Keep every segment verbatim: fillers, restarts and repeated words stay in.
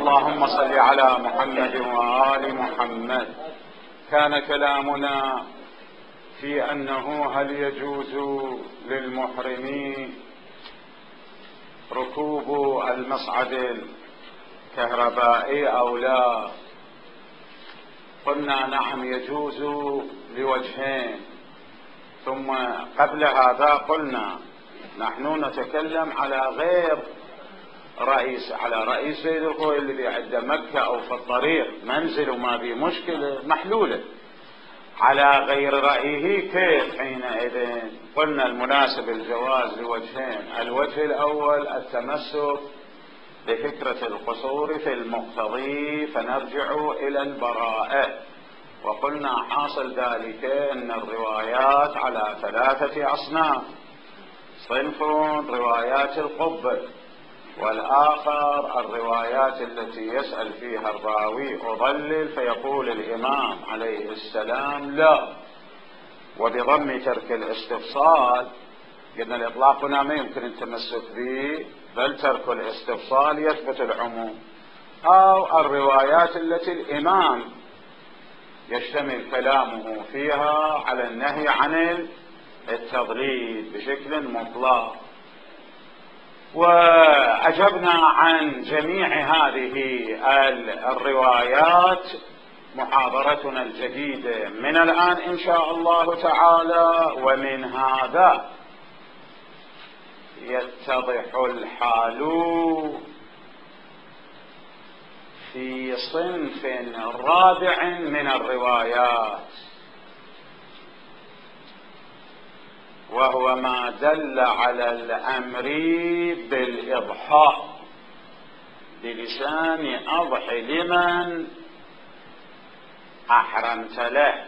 اللهم صل على محمد وآل محمد. كان كلامنا في أنه هل يجوز للمحرم ركوب المصعد الكهربائي أو لا؟ قلنا نعم يجوز لوجهين، ثم قبل هذا قلنا نحن نتكلم على غير رئيس، على رئيس بيت الخوي اللي بيعد مكة أو في الطريق منزل وما بيه مشكلة محلولة. على غير رأيه كيف حينئذ؟ قلنا المناسب الجواز لوجهين. الوجه الأول التمسك بفكرة القصور في المقتضي، فنرجع إلى البراءة، وقلنا حاصل ذلك أن الروايات على ثلاثة أصناف: صنف روايات القبة، والآخر الروايات التي يسأل فيها الراوي أضلل فيقول الإمام عليه السلام لا، وبضم ترك الاستفصال. قلنا الإطلاق هنا ما يمكن التمسك به، بل ترك الاستفصال يثبت العموم. أو الروايات التي الإمام يشتمل كلامه فيها على النهي عن التضليل بشكل مطلق. وأجبنا عن جميع هذه الروايات محاضرتنا الجديدة من الآن إن شاء الله تعالى. ومن هذا يتضح الحال في صنف رابع من الروايات، وهو ما دل على الأمر بالإضحاء بلسان أضح لمن أحرمت له.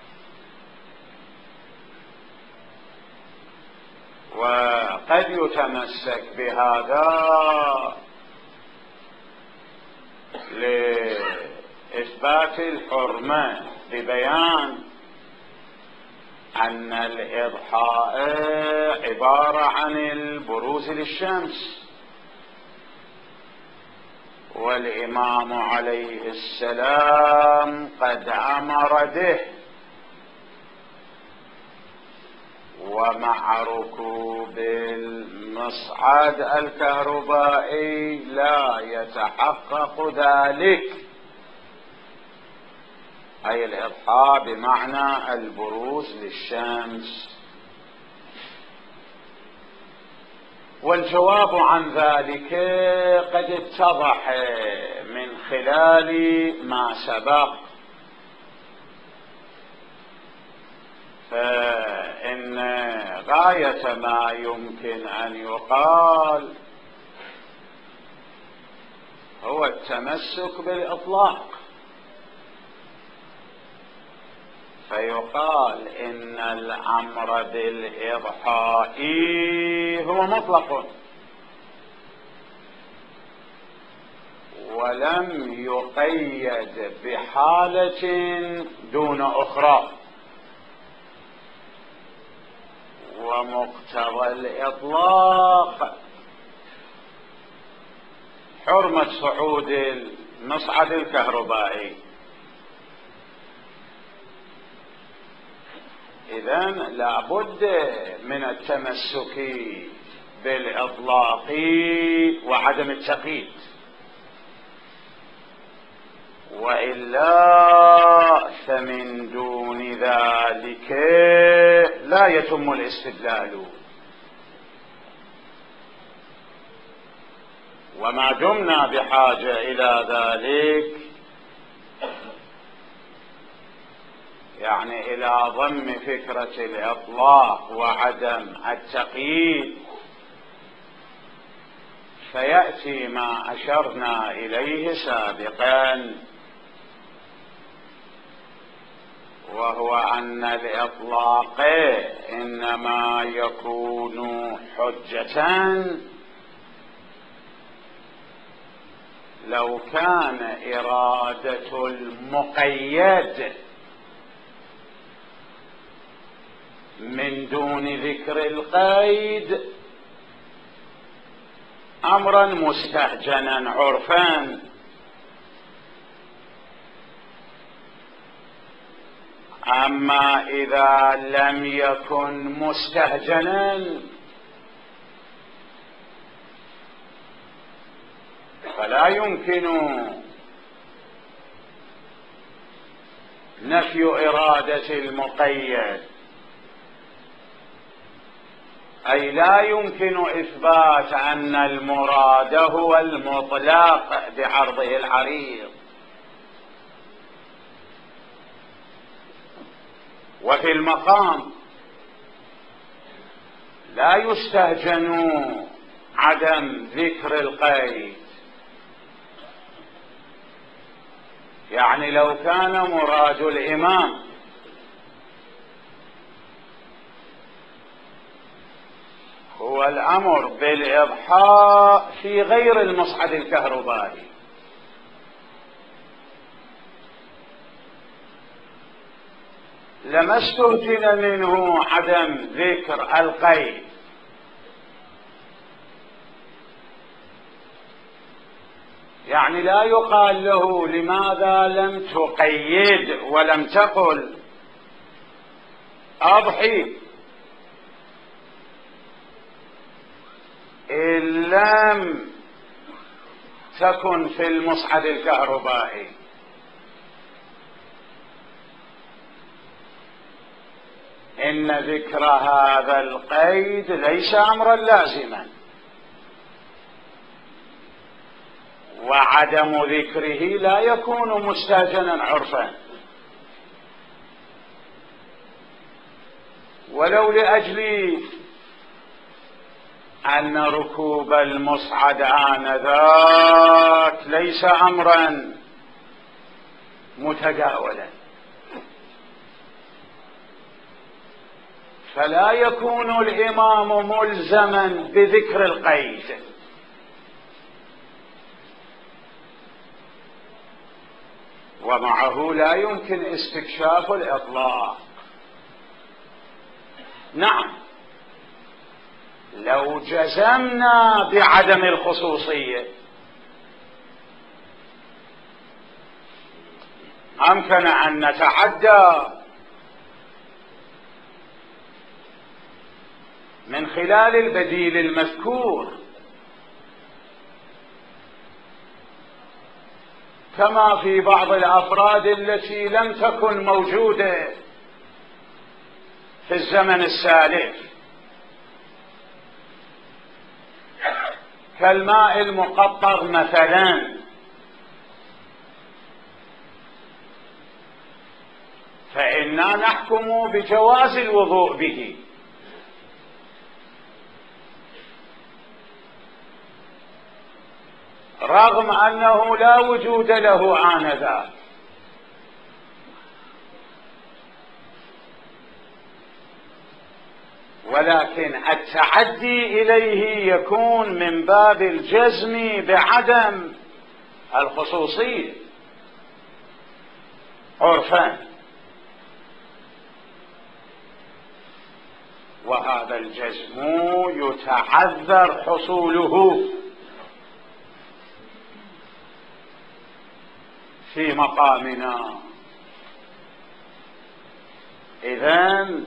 وقد يتمسك بهذا لإثبات الحرمة ببيان أن الإضحاء عبارة عن البروز للشمس، والإمام عليه السلام قد أمر به، ومع ركوب المصعد الكهربائي لا يتحقق ذلك، أي الإضحاء بمعنى البروز للشمس. والجواب عن ذلك قد اتضح من خلال ما سبق، فإن غاية ما يمكن أن يقال هو التمسك بالإطلاق، فيقال إن الأمر بالإضحاء هو مطلق، ولم يقيد بحالة دون أخرى. ومقتضى الإطلاق حرمة صعود المصعد الكهربائي. إذن لابد من التمسك بالإطلاق وعدم التقييد، وإلا فمن دون ذلك لا يتم الاستدلال. وما دمنا بحاجة إلى ذلك، يعني إلى ضم فكرة الإطلاق وعدم التقييد، فيأتي ما أشرنا إليه سابقا، وهو أن الإطلاق إنما يكون حجة لو كان إرادة المقيد من دون ذكر القيد أمرا مستهجنا عرفا أما إذا لم يكن مستهجنا فلا يمكن نفي إرادة المقيد، أي لا يمكن إثبات أن المراد هو المطلق بعرضه العريض. وفي المقام لا يستهجن عدم ذكر القيد، يعني لو كان مراد الإمام هو الأمر بالإضحاء في غير المصعد الكهربائي لما استهجن منه عدم ذكر القيد، يعني لا يقال له لماذا لم تقيد ولم تقل أضحي إن لم تكن في المصعد الكهربائي. إن ذكر هذا القيد ليس أمرا لازما، وعدم ذكره لا يكون مستهجنا عرفا، ولو لأجل أن ركوب المصعد آنذاك ليس أمرا متداولا فلا يكون الإمام ملزما بذكر القيد. ومعه لا يمكن استكشاف الإطلاق. نعم، لو جزمنا بعدم الخصوصية أمكن أن نتعدى من خلال البديل المذكور، كما في بعض الأفراد التي لم تكن موجودة في الزمن السالف كالماء المقطر مثلا، فإنا نحكم بجواز الوضوء به، رغم أنه لا وجود له آنذاك، ولكن التعدي إليه يكون من باب الجزم بعدم الخصوصية عرفا، وهذا الجزم يتعذر حصوله في مقامنا. إذن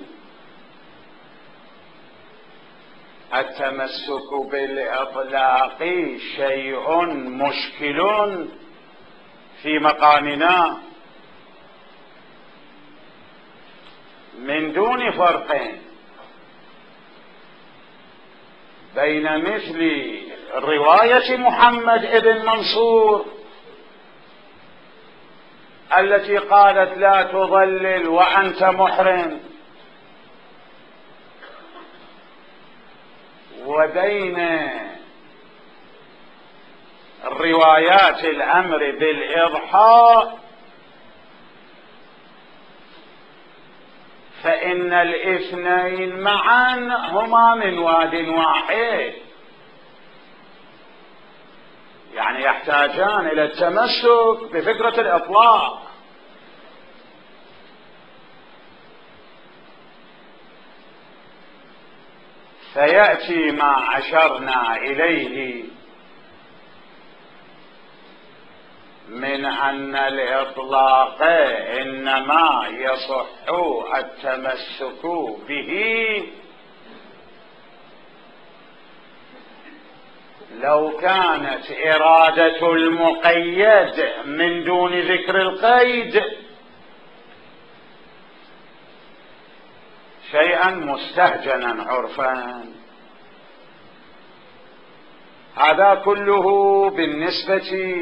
التمسك بالإطلاق شيء مشكل في مقامنا من دون فرق بين مثل رواية محمد ابن منصور التي قالت لا تضلل وأنت محرم، وبين روايات الأمر بالإضحاء، فإن الاثنين معا هما من واد واحد، يعني يحتاجان إلى التمسك بفكرة الإطلاق. فيأتي ما أشرنا إليه من أن الإطلاق إنما يصح التمسك به لو كانت إرادة المقيد من دون ذكر القيد شيئا مستهجنا عرفا. هذا كله بالنسبة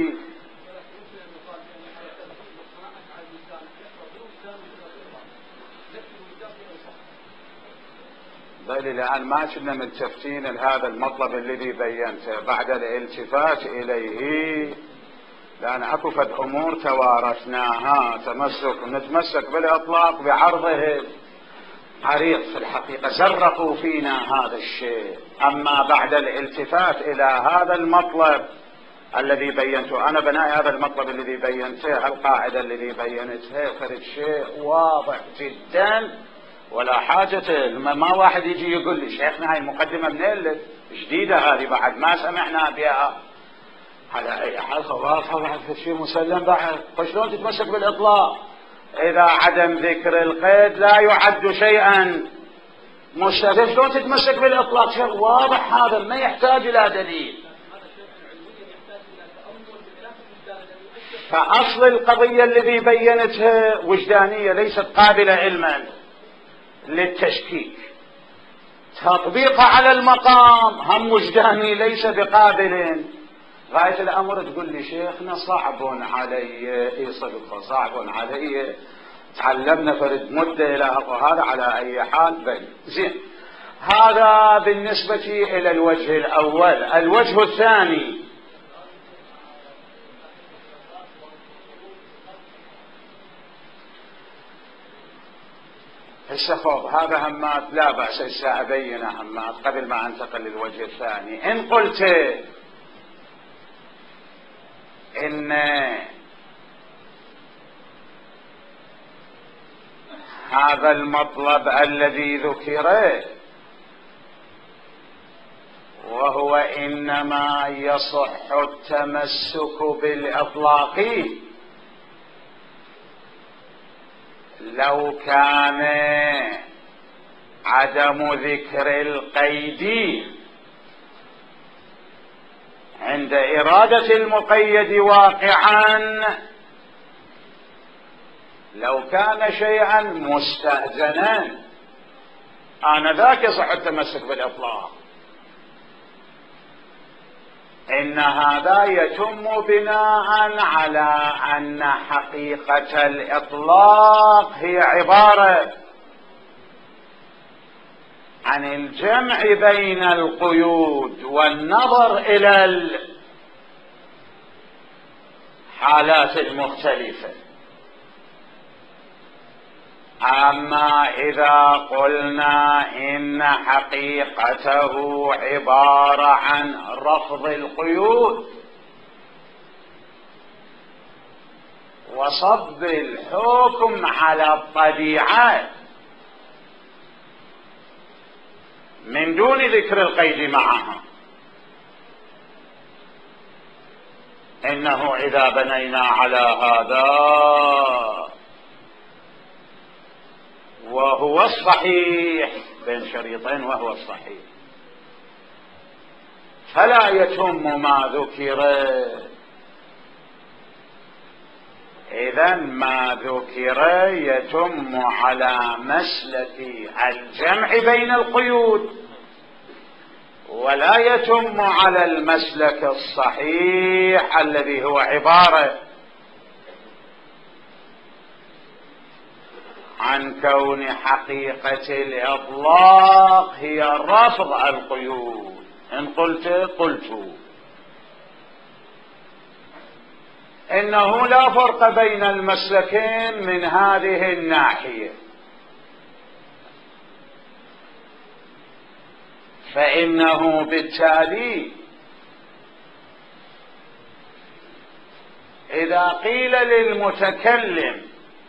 بل الآن ما كنا ملتفتين لهذا المطلب الذي بينته بعد الالتفات إليه، لأن أكو فد أمور توارثناها تمسك نتمسك بالإطلاق بعرضه عريض في الحقيقة زرقوا فينا هذا الشيء. أما بعد الالتفات إلى هذا المطلب الذي بينته أنا بناء هذا المطلب الذي بينته القاعدة الذي بينتها فرد شيء واضح جدا ولا حاجة ما واحد يجي يقول لي شيخنا هاي المقدمة من اللي جديدة هذه بعد ما سمعنا بها على أي حال واضحة بعد في شيء مسلم بعد. فشلون تتمسك بالإطلاق إذا عدم ذكر القيد لا يعد شيئا مستهجن؟ شلون تتمسك بالإطلاق؟ شيء واضح هذا ما يحتاج إلى دليل. فأصل القضية الذي بينتها وجدانية ليست قابلة علما للتشكيك، تطبيقها على المقام هم وجداني ليس بقابل. غاية الأمر تقول لي شيخنا صعب علي، في صدق صعب علي، تعلمنا فرد مدة إلى هذا على أي حال بل زين. هذا بالنسبة إلى الوجه الأول. الوجه الثاني السخوض هذا همات لا بأس هسه أبين همات قبل ما أنتقل للوجه الثاني. إن قلت إن هذا المطلب الذي ذكر وهو إنما يصح التمسك بالإطلاق لو كان عدم ذكر القيد عند إرادة المقيد واقعا، لو كان شيئا مستهجنا آنذاك يصح التمسك بالإطلاق. إن هذا يتم بناء على أن حقيقة الإطلاق هي عبارة عن الجمع بين القيود والنظر إلى الحالات المختلفة. أما إذا قلنا إن حقيقته عبارة عن رفض القيود وصب الحكم على الطبيعة من دون ذكر القيد معها، إنه إذا بنينا على هذا وهو الصحيح بين شريطين وهو الصحيح فلا يتم ما ذكر. إذن ما ذكر يتم على مسلك الجمع بين القيود ولا يتم على المسلك الصحيح الذي هو عبارة عن كون حقيقة الإطلاق هي رفض القيود. إن قلت قلت إنه لا فرق بين المسلكين من هذه الناحية، فإنه بالتالي إذا قيل للمتكلم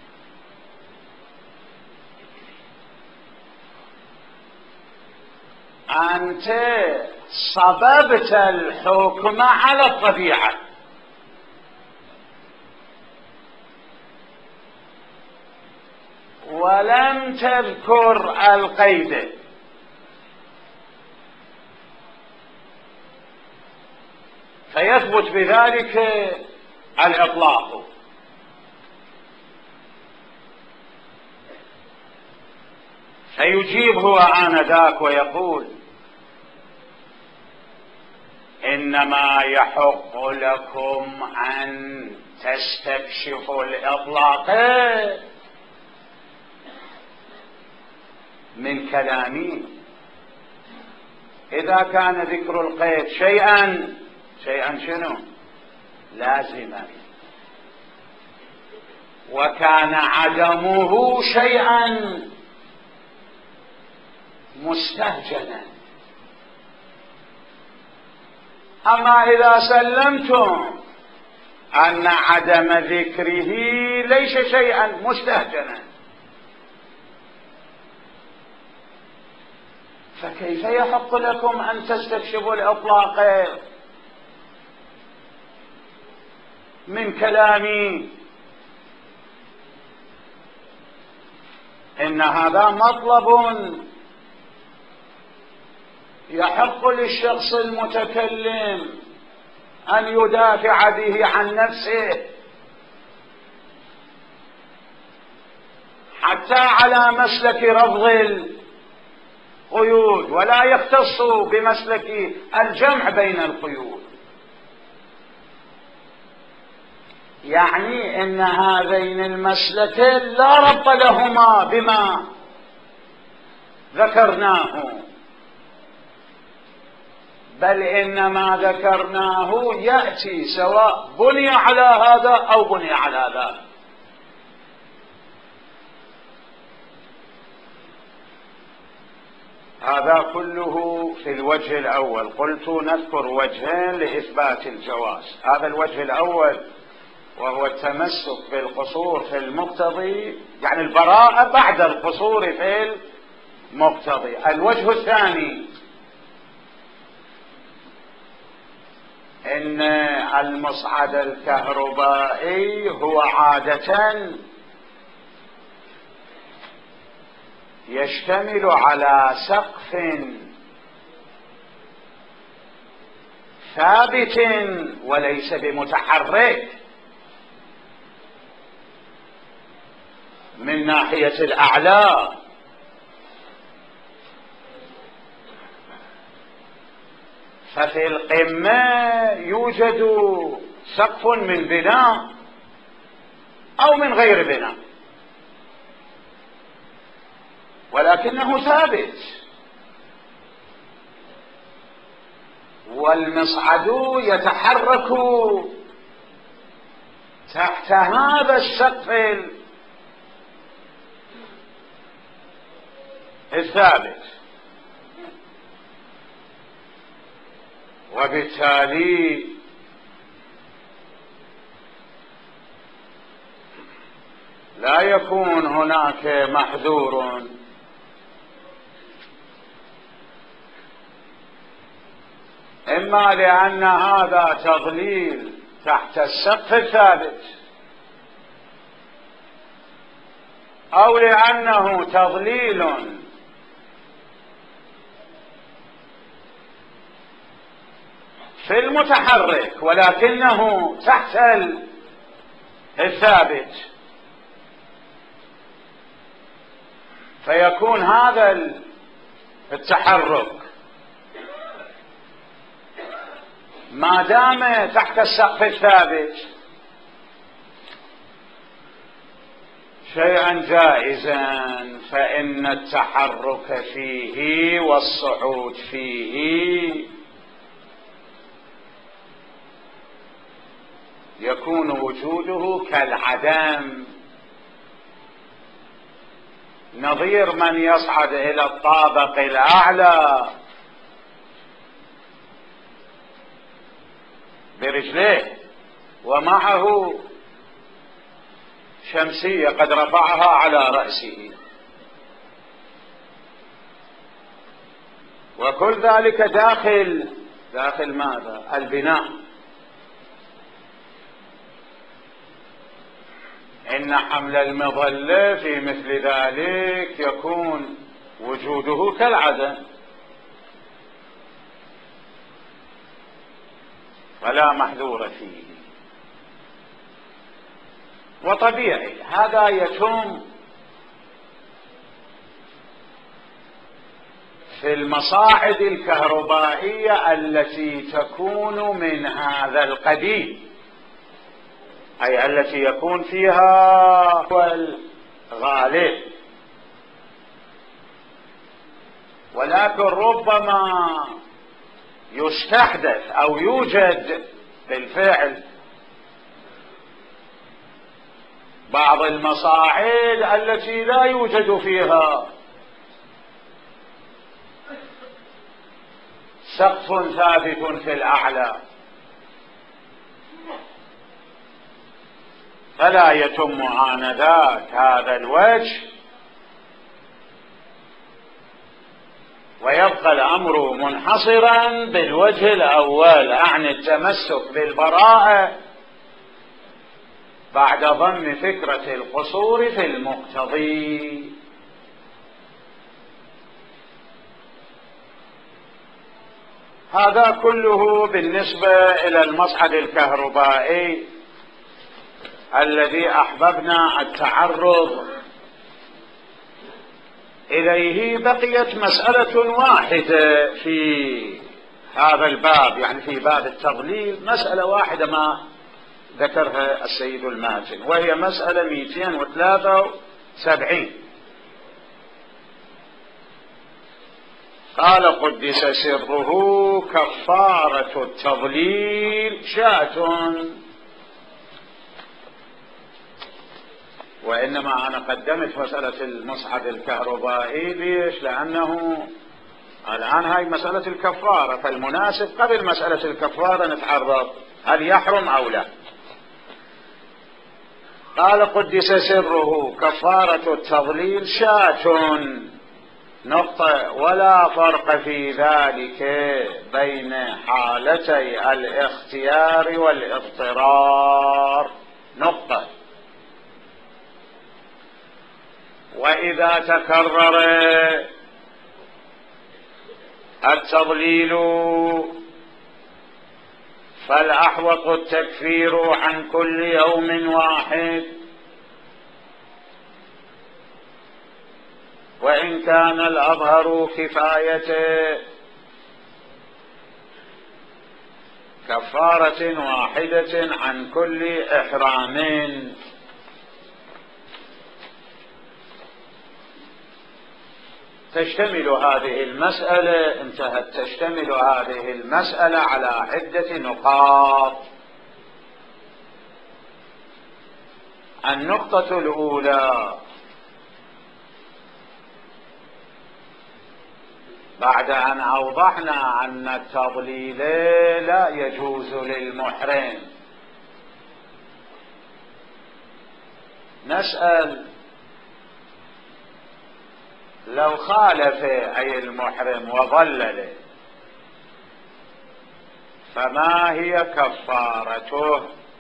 أنت صببت الحكم على الطبيعة ولم تذكر القيد، فيثبت بذلك الإطلاق. فيجيب هو آنذاك ويقول: إنما يحق لكم أن تستكشفوا الإطلاق من كلامي إذا كان ذكر القيد شيئا شيئا شنو؟ لازما، وكان عدمه شيئا مستهجنا. أما إذا سلمتم أن عدم ذكره ليس شيئا مستهجنا، فكيف يحق لكم أن تستكشفوا الإطلاق من كلامي؟ إن هذا مطلب يحق للشخص المتكلم أن يدافع به عن نفسه، حتى على مسلك رفض القيود، ولا يختص بمسلك الجمع بين القيود. يعني إن هذين المسلكين لا ربط لهما بما ذكرناه، بل إنما ذكرناه يأتي سواء بني على هذا أو بني على ذا. هذا كله في الوجه الأول. قلت نذكر وجهين لإثبات الجواز. هذا الوجه الأول وهو التمسك بالقصور في المقتضي، يعني البراءة بعد القصور في المقتضي. الوجه الثاني إن المصعد الكهربائي هو عادة يشتمل على سقف ثابت وليس بمتحرك من ناحية الأعلى، ففي القمة يوجد سقف من بناء أو من غير بناء، ولكنه ثابت، والمصعد يتحرك تحت هذا السقف الثابت، وبالتالي لا يكون هناك محذور، إما لأن هذا تضليل تحت السقف الثابت، أو لأنه تضليل في المتحرك ولكنه تحت الثابت، فيكون هذا التحرك ما دام تحت السقف الثابت شيئا جائزا، فإن التحرك فيه والصعود فيه يكون وجوده كالعدم، نظير من يصعد إلى الطابق الأعلى برجليه ومعه شمسية قد رفعها على رأسه، وكل ذلك داخل داخل ماذا؟ البناء. فإن حمل المظلة في مثل ذلك يكون وجوده كالعدم، ولا محذور فيه. وطبيعي هذا يتم في المصاعد الكهربائية التي تكون من هذا القبيل، أي التي يكون فيها الغالب. ولكن ربما يستحدث أو يوجد بالفعل بعض المصاعد التي لا يوجد فيها سقف ثابت في الأعلى، فلا يتم آنذاك هذا الوجه، ويبقى الأمر منحصرا بالوجه الأول، أعني التمسك بالبراءة بعد ضم فكرة القصور في المقتضي. هذا كله بالنسبة إلى المصعد الكهربائي الذي أحببنا التعرض إليه. بقيت مسألة واحدة في هذا الباب، يعني في باب التضليل، مسألة واحدة ما ذكرها السيد الماجن، وهي مسألة مئتين وثلاثة وسبعين. قال قدس سره: كفارة التضليل شاة. وإنما أنا قدمت مسألة المصعد الكهربائي ليش؟ لأنه الآن هاي مسألة الكفارة، فالمناسب قبل مسألة الكفارة نتعرض هل يحرم أو لا. قال قدس سره: كفارة التضليل شاة نقطة، ولا فرق في ذلك بين حالتي الاختيار والاضطرار نقطة. وإذا تكرر التضليل فالأحوط التكفير عن كل يوم واحد، وإن كان الأظهر كفاية كفارة واحدة عن كل إحرام. تشتمل هذه المسألة انتهت تشتمل هذه المسألة على عدة نقاط. النقطة الأولى: بعد أن أوضحنا أن التضليل لا يجوز للمحرم، نسأل: لو خالف أي المحرم وضلل فما هي كفارته؟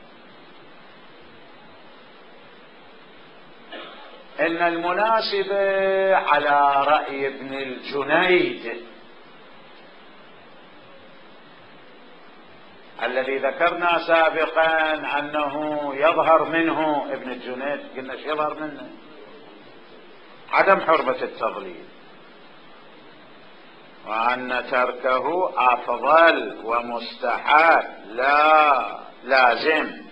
إن المناسب على رأي ابن الجنيد الذي ذكرنا سابقا أنه يظهر منه، ابن الجنيد قلنا ايش يظهر منه؟ عدم حرمة التضليل، وأن تركه أفضل ومستحب لا لازم.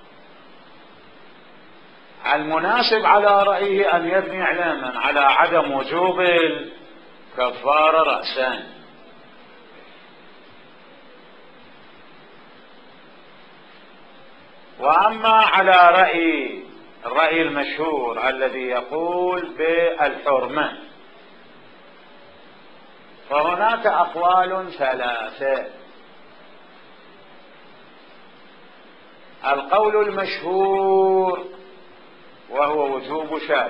المناسب على رأيه أن يبني إعلاما على عدم وجوب الكفارة رأسا. وأما على رأي الرأي المشهور الذي يقول بالحرمة فهناك أقوال ثلاثة. القول المشهور وهو وجوب شاة،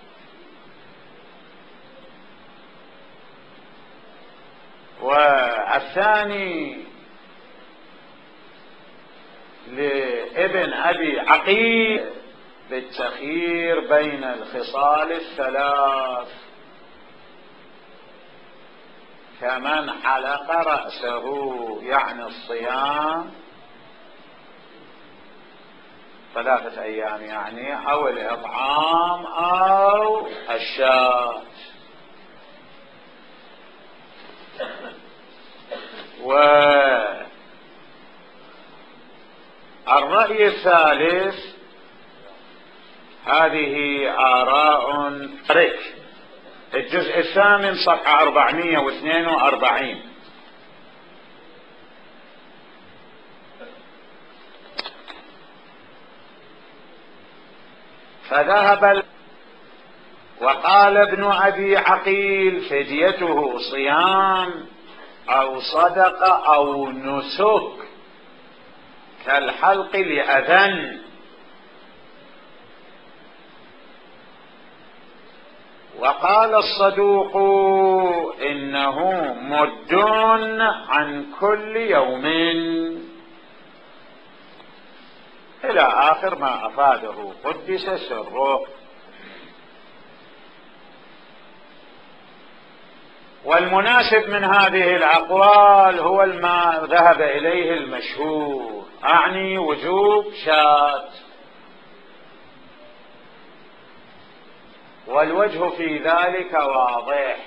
والثاني لابن أبي عقيل بالتخيير بين الخصال الثلاث، كمن حلق رأسه يعني الصيام ثلاثة أيام يعني، أو الإطعام أو الشاة. والرأي الثالث، هذه آراء رك الجزء الثامن صفحة أربعمائة واثنين وأربعين. فذهب وقال ابن أبي عقيل فديته صيام أو صدقة أو نسك كالحلق لأذن. وقال الصدوق إنه مد عن كل يوم، إلى آخر ما أفاده قدس سره. والمناسب من هذه الأقوال هو ما ذهب إليه المشهور، أعني وجوب شاة. والوجه في ذلك واضح،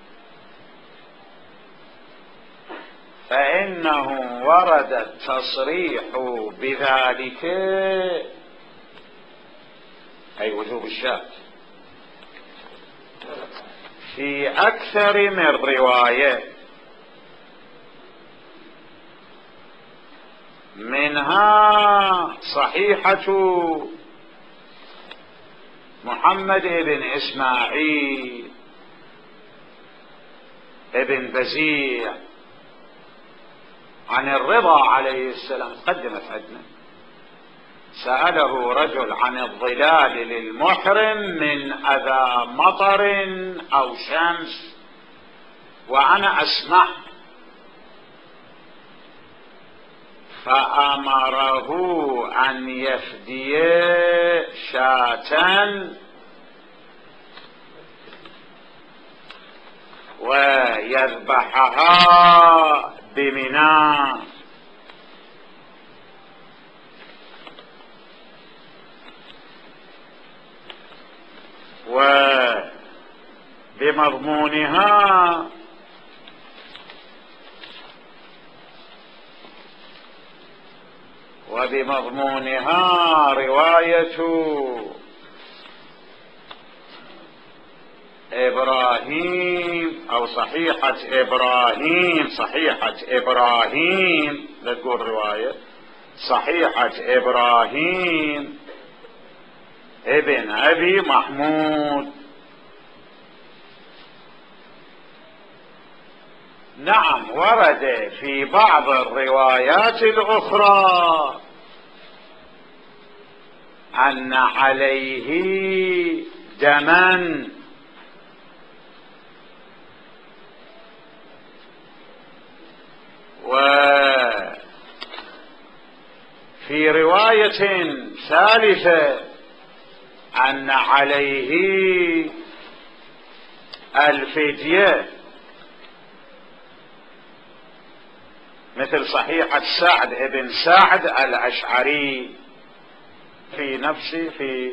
فإنه ورد التصريح بذلك أي وجوب الشاة في أكثر من رواية، منها صحيحة محمد بن إسماعيل ابن بزيع عن الرضا عليه السلام، قدمت عندنا، سأله رجل عن الظلال للمحرم من أذى مطر أو شمس وأنا أسمع، فأمره أن يفدي شاة ويذبحها بمنى. وبمضمونها وبمضمونها رواية إبراهيم أو صحيحة إبراهيم صحيحة إبراهيم لا تقول رواية، صحيحة إبراهيم ابن أبي محمود. نعم، ورد في بعض الروايات الأخرى أن عليه دما، وفي رواية ثالثة أن عليه الفدية، مثل صحيحة سعد ابن سعد الأشعري في نفسه في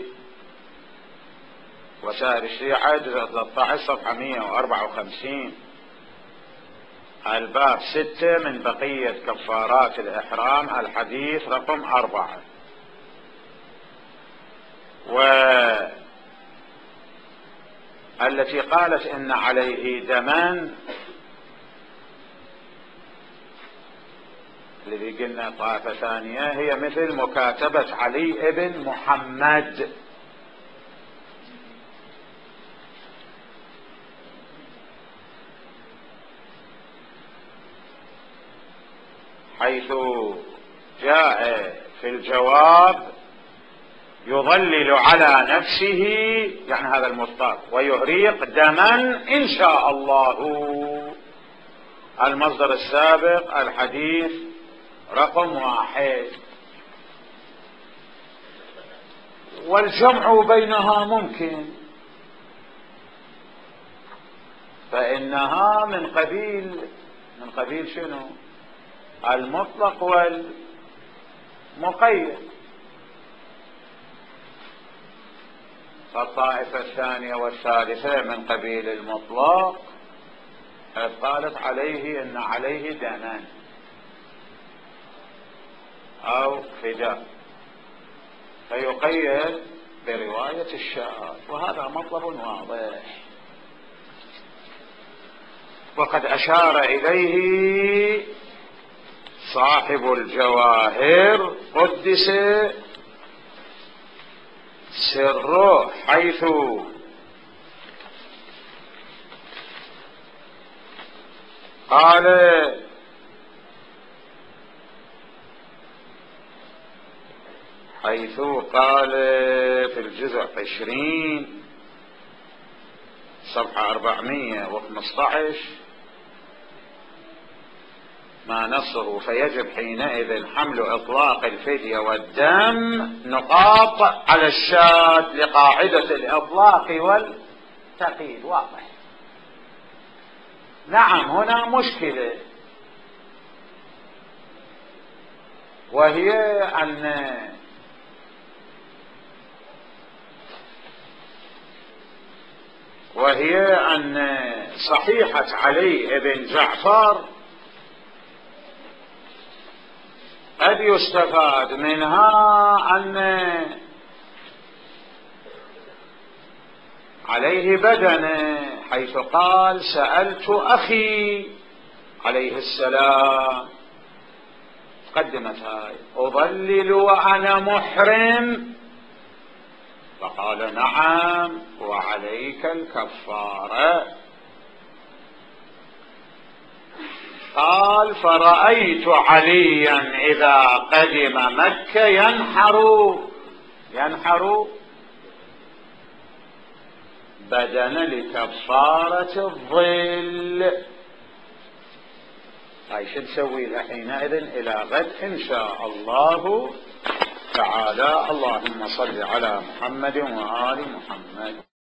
وسائل الشيعة جزء ثلاثة عشر صفحة مئة وأربعة وخمسين، الباب ستة من بقية كفارات الإحرام، الحديث رقم أربعة. والتي قالت إن عليه دما الذي قلنا طائفة ثانية هي مثل مكاتبة علي ابن محمد، حيث جاء في الجواب يظلل على نفسه يعني هذا المضطر ويهريق دما إن شاء الله. المصدر السابق الحديث رقم واحد. والجمع بينها ممكن، فإنها من قبيل من قبيل شنو؟ المطلق والمقيد. فالطائفة الثانية والثالثة من قبيل المطلق حيث قالت عليه إن عليه دما أو فداء، فيقيد برواية الشاذ، وهذا مطلب واضح وقد أشار إليه صاحب الجواهر قدس سره، حيث قال حيث قال في الجزء عشرين صفحة أربعمائة وخمسة عشر ما نصه: فيجب حينئذ حمل إطلاق الفدية والدم نقاط على الشاة لقاعدة الإطلاق والتقييد. واضح. نعم، هنا مشكلة، وهي أن وهي أن صحيحة علي بن جعفر قد يستفاد منها أن عليه بدنه، حيث قال: سألت أخي عليه السلام، قدمت هاي: أضلل وأنا محرم؟ فقال: نعم، وعليك الكفارة. قال: فرأيت عليا إذا قدم مكة ينحر ينحر بدن لكفارة الظل. هاي شو نسوي له حينئذ إلى غد إن شاء الله تعالى. اللهم صل على محمد وآل محمد.